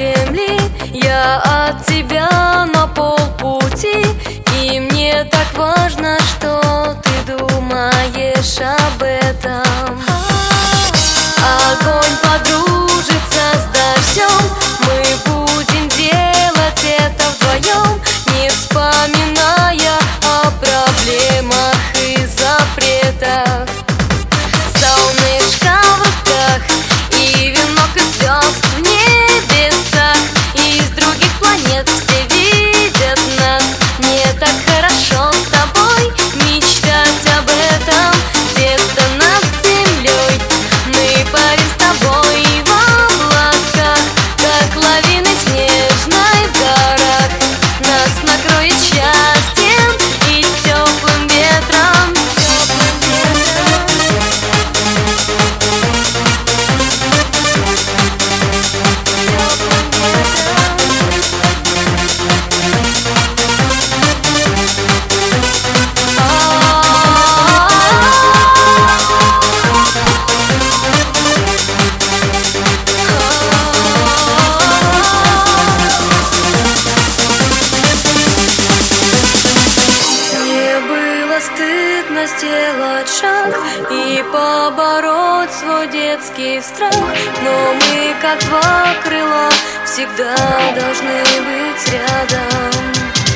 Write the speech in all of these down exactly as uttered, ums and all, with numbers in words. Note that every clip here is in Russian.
земли. Я от тебя на полпути, и мне так важно, что ты думаешь об этом. Огонь подружится с дождем, мы будем делать это вдвоем, не вспоминая о проблемах и запретах. Солнышко в руках и венок из звезд в небесах, из других планет все видят нас. Мне так хорошо с тобой мечтать об этом. Где-то над землей мы парим с тобой в облаках, как лавины снежной в горах. Нас накроет счастьем и теплым ветром. Стыдно сделать шаг и побороть свой детский страх, но мы, как два крыла, всегда должны быть рядом.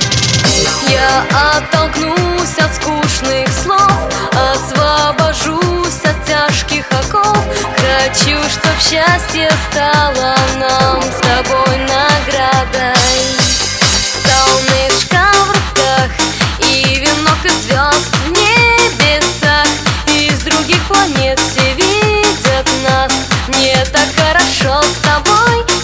Я оттолкнусь от скучных слов, освобожусь от тяжких оков. Хочу, чтоб счастье стало нам с тобой наградой. Солнышко в руках и венок из звезд в небесах, из других планет все видят нас. Мне так хорошо с тобой.